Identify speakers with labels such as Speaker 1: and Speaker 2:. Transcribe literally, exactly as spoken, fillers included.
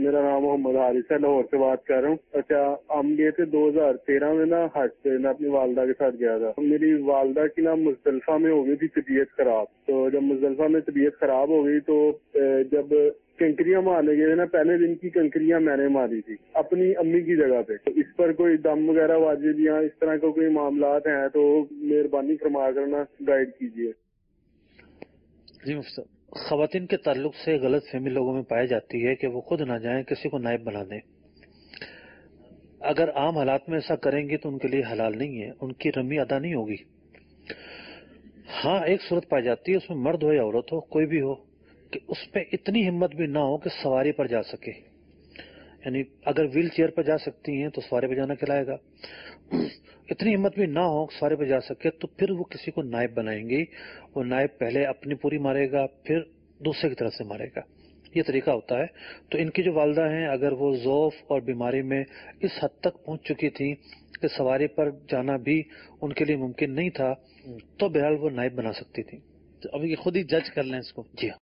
Speaker 1: میرا نام محمد حارث ہے، لاہور سے بات کر رہا ہوں۔ اچھا، ہم گئے تھے دو ہزار تیرہ میں نا حج پہ، میں اپنی والدہ کے ساتھ گیا تھا۔ میری والدہ کی نا مزدلفہ میں ہو گئی تھی طبیعت خراب، تو جب مزدلفہ میں طبیعت خراب ہو گئی تو جب کنکریاں مارنے گئے نا، پہلے دن کی کنکریاں میں نے ماری تھی اپنی امی کی جگہ پہ۔ تو اس پر کوئی دم وغیرہ واجب یا اس طرح کا کوئی معاملات ہیں تو مہربانی فرما کرنا گائیڈ کیجیے۔
Speaker 2: جی مفتی صاحب، خواتین کے تعلق سے غلط فہمی لوگوں میں پائی جاتی ہے کہ وہ خود نہ جائیں، کسی کو نائب بنا دیں۔ اگر عام حالات میں ایسا کریں گے تو ان کے لیے حلال نہیں ہے، ان کی رمی ادا نہیں ہوگی۔ ہاں، ایک صورت پائی جاتی ہے، اس میں مرد ہو یا عورت ہو، کوئی بھی ہو، کہ اس پہ اتنی ہمت بھی نہ ہو کہ سواری پر جا سکے، یعنی اگر ویل چیئر پر جا سکتی ہیں تو سواری پہ جانا کھلائے گا، اتنی ہمت بھی نہ ہو سواری پہ جا سکے تو پھر وہ کسی کو نائب بنائیں گی۔ وہ نائب پہلے اپنی پوری مارے گا، پھر دوسرے کی طرف سے مارے گا، یہ طریقہ ہوتا ہے۔ تو ان کی جو والدہ ہیں، اگر وہ ضعف اور بیماری میں اس حد تک پہنچ چکی تھیں کہ سواری پر جانا بھی ان کے لیے ممکن نہیں تھا، تو بہرحال وہ نائب بنا سکتی تھی۔
Speaker 3: تو اب یہ خود ہی جج کر لیں اس کو۔
Speaker 2: جی ہاں۔